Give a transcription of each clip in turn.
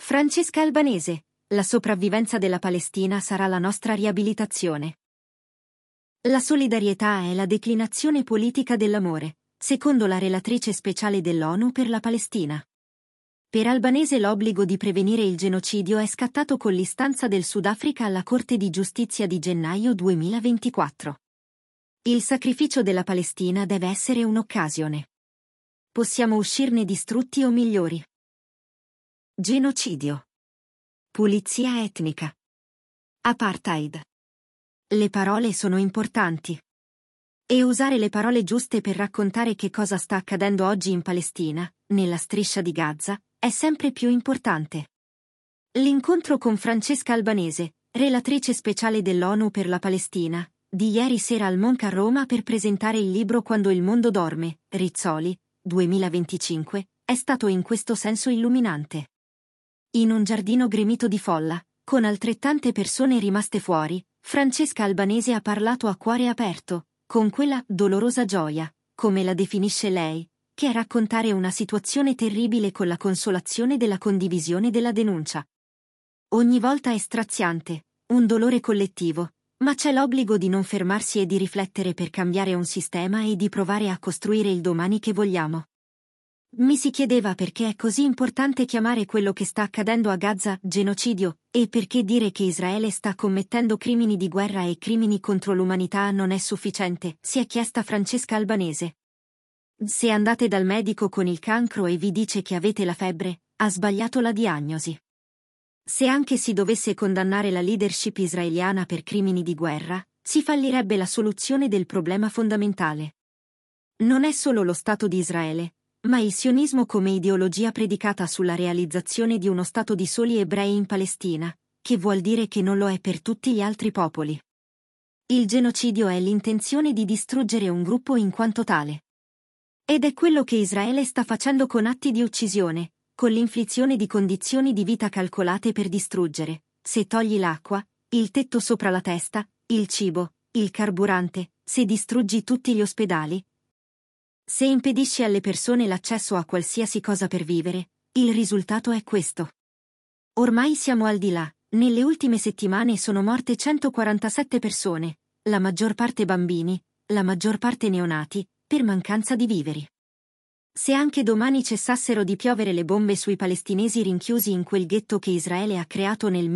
Francesca Albanese, la sopravvivenza della Palestina sarà la nostra riabilitazione. La solidarietà è la declinazione politica dell'amore, secondo la relatrice speciale dell'ONU per la Palestina. Per Albanese l'obbligo di prevenire il genocidio è scattato con l'istanza del Sudafrica alla Corte di Giustizia di gennaio 2024. Il sacrificio della Palestina deve essere un'occasione. Possiamo uscirne distrutti o migliori. Genocidio. Pulizia etnica. Apartheid. Le parole sono importanti. E usare le parole giuste per raccontare che cosa sta accadendo oggi in Palestina, nella striscia di Gaza, è sempre più importante. L'incontro con Francesca Albanese, relatrice speciale dell'ONU per la Palestina, di ieri sera al Monca a Roma per presentare il libro Quando il mondo dorme, Rizzoli, 2025, è stato in questo senso illuminante. In un giardino gremito di folla, con altrettante persone rimaste fuori, Francesca Albanese ha parlato a cuore aperto, con quella dolorosa gioia, come la definisce lei, che è raccontare una situazione terribile con la consolazione della condivisione della denuncia. Ogni volta è straziante, un dolore collettivo, ma c'è l'obbligo di non fermarsi e di riflettere per cambiare un sistema e di provare a costruire il domani che vogliamo. Mi si chiedeva perché è così importante chiamare quello che sta accadendo a Gaza genocidio, e perché dire che Israele sta commettendo crimini di guerra e crimini contro l'umanità non è sufficiente, si è chiesta Francesca Albanese. Se andate dal medico con il cancro e vi dice che avete la febbre, ha sbagliato la diagnosi. Se anche si dovesse condannare la leadership israeliana per crimini di guerra, si fallirebbe la soluzione del problema fondamentale. Non è solo lo Stato di Israele, ma il sionismo come ideologia predicata sulla realizzazione di uno Stato di soli ebrei in Palestina, che vuol dire che non lo è per tutti gli altri popoli. Il genocidio è l'intenzione di distruggere un gruppo in quanto tale. Ed è quello che Israele sta facendo con atti di uccisione, con l'inflizione di condizioni di vita calcolate per distruggere, se togli l'acqua, il tetto sopra la testa, il cibo, il carburante, se distruggi tutti gli ospedali, se impedisci alle persone l'accesso a qualsiasi cosa per vivere, il risultato è questo. Ormai siamo al di là, nelle ultime settimane sono morte 147 persone, la maggior parte bambini, la maggior parte neonati, per mancanza di viveri. Se anche domani cessassero di piovere le bombe sui palestinesi rinchiusi in quel ghetto che Israele ha creato nel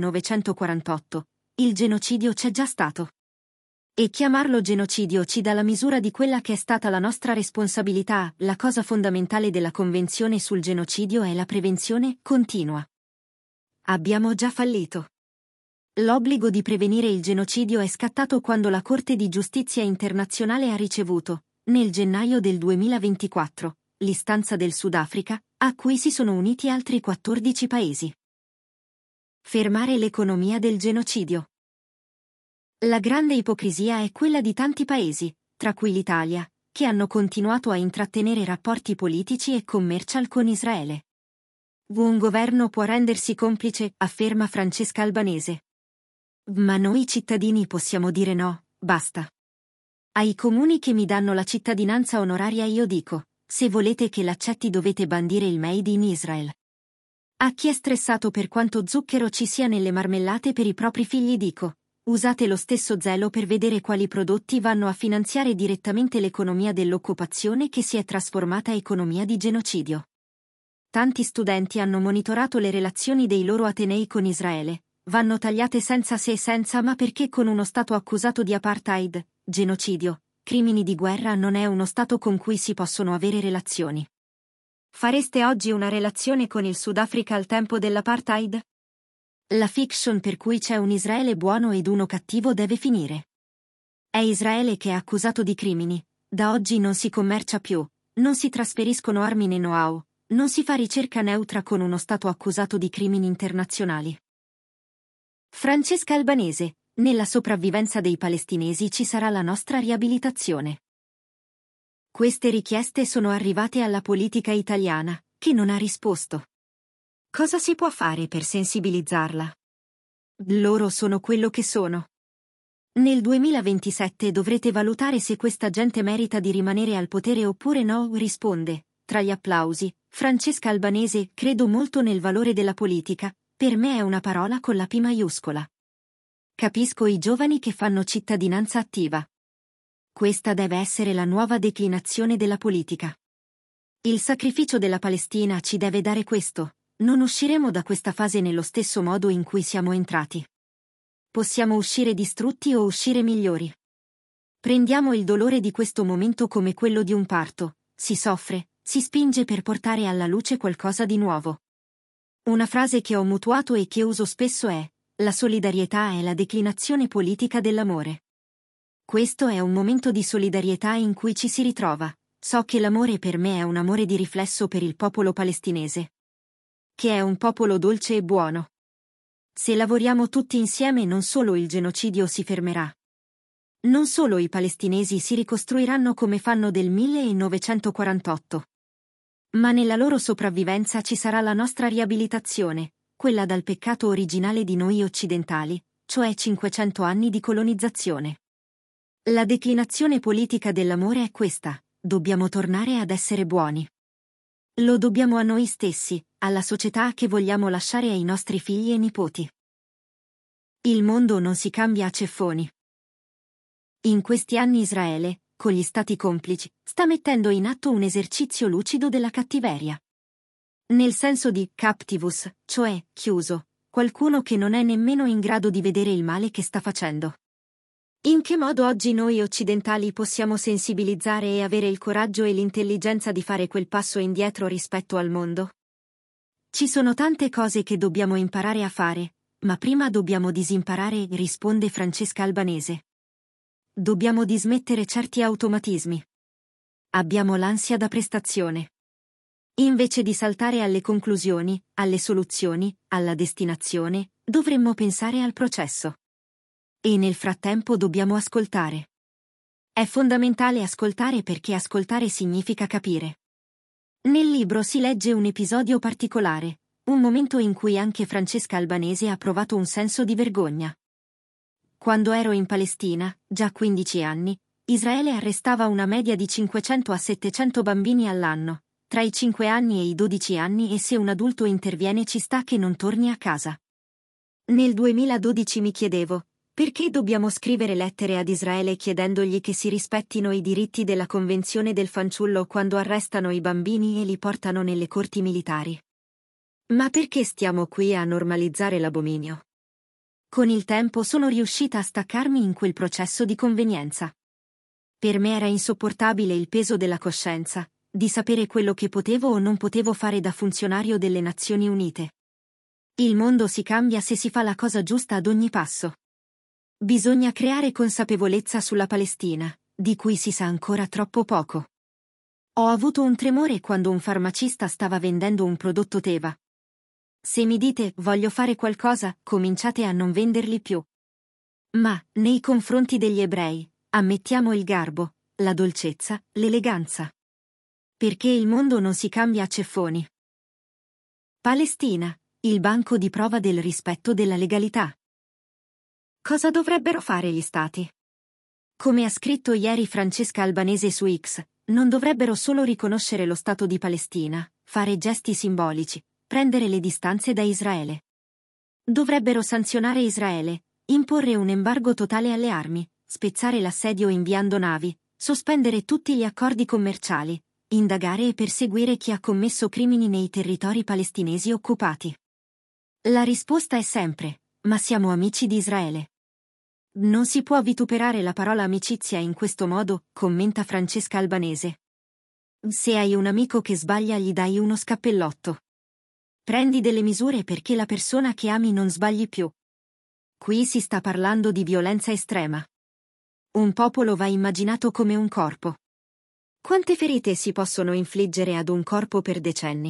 1948, il genocidio c'è già stato. E chiamarlo genocidio ci dà la misura di quella che è stata la nostra responsabilità. La cosa fondamentale della Convenzione sul genocidio è la prevenzione continua. Abbiamo già fallito. L'obbligo di prevenire il genocidio è scattato quando la Corte di Giustizia internazionale ha ricevuto, nel gennaio del 2024, l'istanza del Sudafrica, a cui si sono uniti altri 14 paesi. Fermare l'economia del genocidio. La grande ipocrisia è quella di tanti paesi, tra cui l'Italia, che hanno continuato a intrattenere rapporti politici e commercial con Israele. Un governo può rendersi complice, afferma Francesca Albanese. Ma noi cittadini possiamo dire no, basta. Ai comuni che mi danno la cittadinanza onoraria io dico, se volete che l'accetti dovete bandire il Made in Israel. A chi è stressato per quanto zucchero ci sia nelle marmellate per i propri figli dico, usate lo stesso zelo per vedere quali prodotti vanno a finanziare direttamente l'economia dell'occupazione che si è trasformata economia di genocidio. Tanti studenti hanno monitorato le relazioni dei loro atenei con Israele, vanno tagliate senza se e senza ma perché con uno Stato accusato di apartheid, genocidio, crimini di guerra non è uno Stato con cui si possono avere relazioni. Fareste oggi una relazione con il Sudafrica al tempo dell'apartheid? La fiction per cui c'è un Israele buono ed uno cattivo deve finire. È Israele che è accusato di crimini, da oggi non si commercia più, non si trasferiscono armi né know-how, non si fa ricerca neutra con uno Stato accusato di crimini internazionali. Francesca Albanese, nella sopravvivenza dei palestinesi ci sarà la nostra riabilitazione. Queste richieste sono arrivate alla politica italiana, che non ha risposto. Cosa si può fare per sensibilizzarla? Loro sono quello che sono. Nel 2027 dovrete valutare se questa gente merita di rimanere al potere oppure no, risponde. tra gli applausi, Francesca Albanese, credo molto nel valore della politica, per me è una parola con la P maiuscola. Capisco i giovani che fanno cittadinanza attiva. Questa deve essere la nuova declinazione della politica. Il sacrificio della Palestina ci deve dare questo. Non usciremo da questa fase nello stesso modo in cui siamo entrati. Possiamo uscire distrutti o uscire migliori. Prendiamo il dolore di questo momento come quello di un parto, si soffre, si spinge per portare alla luce qualcosa di nuovo. Una frase che ho mutuato e che uso spesso è: la solidarietà è la declinazione politica dell'amore. Questo è un momento di solidarietà in cui ci si ritrova. So che l'amore per me è un amore di riflesso per il popolo palestinese. Che è un popolo dolce e buono. Se lavoriamo tutti insieme non solo il genocidio si fermerà. Non solo i palestinesi si ricostruiranno come fanno del 1948. Ma nella loro sopravvivenza ci sarà la nostra riabilitazione, quella dal peccato originale di noi occidentali, cioè 500 anni di colonizzazione. La declinazione politica dell'amore è questa: dobbiamo tornare ad essere buoni. Lo dobbiamo a noi stessi, alla società che vogliamo lasciare ai nostri figli e nipoti. Il mondo non si cambia a ceffoni. In questi anni Israele, con gli stati complici, sta mettendo in atto un esercizio lucido della cattiveria. Nel senso di captivus, cioè chiuso, qualcuno che non è nemmeno in grado di vedere il male che sta facendo. In che modo oggi noi occidentali possiamo sensibilizzare e avere il coraggio e l'intelligenza di fare quel passo indietro rispetto al mondo? Ci sono tante cose che dobbiamo imparare a fare, ma prima dobbiamo disimparare, risponde Francesca Albanese. Dobbiamo dismettere certi automatismi. Abbiamo l'ansia da prestazione. Invece di saltare alle conclusioni, alle soluzioni, alla destinazione, dovremmo pensare al processo. E nel frattempo dobbiamo ascoltare. È fondamentale ascoltare perché ascoltare significa capire. Nel libro si legge un episodio particolare, un momento in cui anche Francesca Albanese ha provato un senso di vergogna. Quando ero in Palestina, già 15 anni, Israele arrestava una media di 500 a 700 bambini all'anno, tra i 5 anni e i 12 anni, e se un adulto interviene ci sta che non torni a casa. Nel 2012 mi chiedevo: perché dobbiamo scrivere lettere ad Israele chiedendogli che si rispettino i diritti della Convenzione del fanciullo quando arrestano i bambini e li portano nelle corti militari? Ma perché stiamo qui a normalizzare l'abominio? Con il tempo sono riuscita a staccarmi in quel processo di convenienza. Per me era insopportabile il peso della coscienza, di sapere quello che potevo o non potevo fare da funzionario delle Nazioni Unite. Il mondo si cambia se si fa la cosa giusta ad ogni passo. Bisogna creare consapevolezza sulla Palestina, di cui si sa ancora troppo poco. Ho avuto un tremore quando un farmacista stava vendendo un prodotto Teva. Se mi dite voglio fare qualcosa, cominciate a non venderli più. Ma, nei confronti degli ebrei, ammettiamo il garbo, la dolcezza, l'eleganza. Perché il mondo non si cambia a ceffoni. Palestina, il banco di prova del rispetto della legalità. Cosa dovrebbero fare gli stati? Come ha scritto ieri Francesca Albanese su X, non dovrebbero solo riconoscere lo Stato di Palestina, fare gesti simbolici, prendere le distanze da Israele. Dovrebbero sanzionare Israele, imporre un embargo totale alle armi, spezzare l'assedio inviando navi, sospendere tutti gli accordi commerciali, indagare e perseguire chi ha commesso crimini nei territori palestinesi occupati. La risposta è sempre: ma siamo amici di Israele. Non si può vituperare la parola amicizia in questo modo, commenta Francesca Albanese. Se hai un amico che sbaglia gli dai uno scappellotto. Prendi delle misure perché la persona che ami non sbagli più. Qui si sta parlando di violenza estrema. Un popolo va immaginato come un corpo. Quante ferite si possono infliggere ad un corpo per decenni?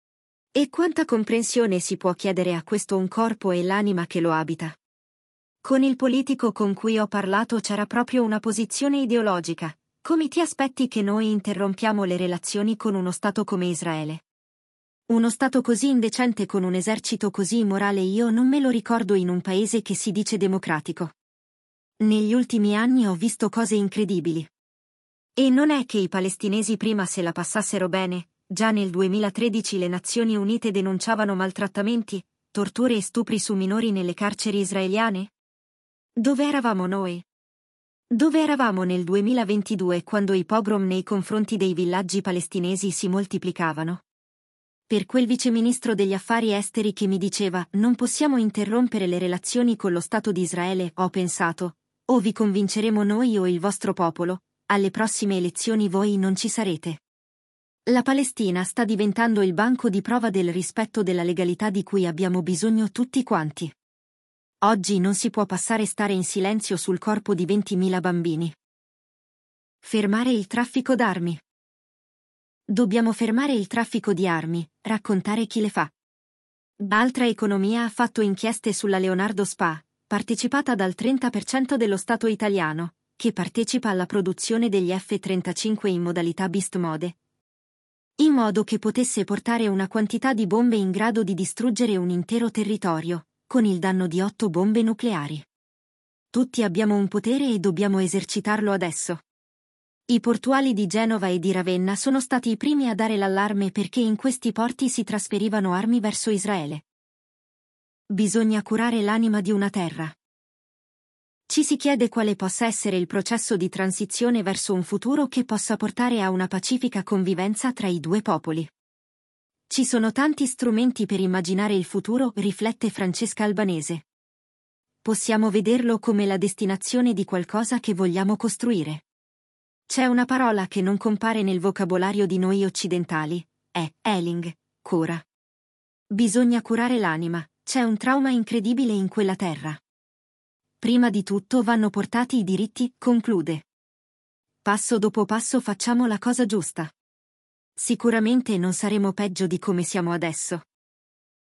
E quanta comprensione si può chiedere a questo un corpo e l'anima che lo abita? Con il politico con cui ho parlato c'era proprio una posizione ideologica. Come ti aspetti che noi interrompiamo le relazioni con uno Stato come Israele? Uno Stato così indecente con un esercito così immorale io non me lo ricordo in un paese che si dice democratico. Negli ultimi anni ho visto cose incredibili. E non è che i palestinesi prima se la passassero bene, Già nel 2013 le Nazioni Unite denunciavano maltrattamenti, torture e stupri su minori nelle carceri israeliane? Dove eravamo noi? Dove eravamo nel 2022 quando i pogrom nei confronti dei villaggi palestinesi si moltiplicavano? Per quel viceministro degli affari esteri che mi diceva «Non possiamo interrompere le relazioni con lo Stato di Israele», ho pensato, o vi convinceremo noi o il vostro popolo, alle prossime elezioni voi non ci sarete. La Palestina sta diventando il banco di prova del rispetto della legalità di cui abbiamo bisogno tutti quanti. Oggi non si può passare stare in silenzio sul corpo di 20.000 bambini. Fermare il traffico d'armi. Dobbiamo fermare il traffico di armi, raccontare chi le fa. Altra Economia ha fatto inchieste sulla Leonardo Spa, partecipata dal 30% dello Stato italiano, che partecipa alla produzione degli F-35 in modalità Beast Mode, in modo che potesse portare una quantità di bombe in grado di distruggere un intero territorio, con il danno di 8 bombe nucleari. Tutti abbiamo un potere e dobbiamo esercitarlo adesso. I portuali di Genova e di Ravenna sono stati i primi a dare l'allarme perché in questi porti si trasferivano armi verso Israele. Bisogna curare l'anima di una terra. Ci si chiede quale possa essere il processo di transizione verso un futuro che possa portare a una pacifica convivenza tra i due popoli. Ci sono tanti strumenti per immaginare il futuro, riflette Francesca Albanese. Possiamo vederlo come la destinazione di qualcosa che vogliamo costruire. C'è una parola che non compare nel vocabolario di noi occidentali, è healing, cura. Bisogna curare l'anima, c'è un trauma incredibile in quella terra. Prima di tutto vanno portati i diritti, conclude. Passo dopo passo facciamo la cosa giusta. Sicuramente non saremo peggio di come siamo adesso.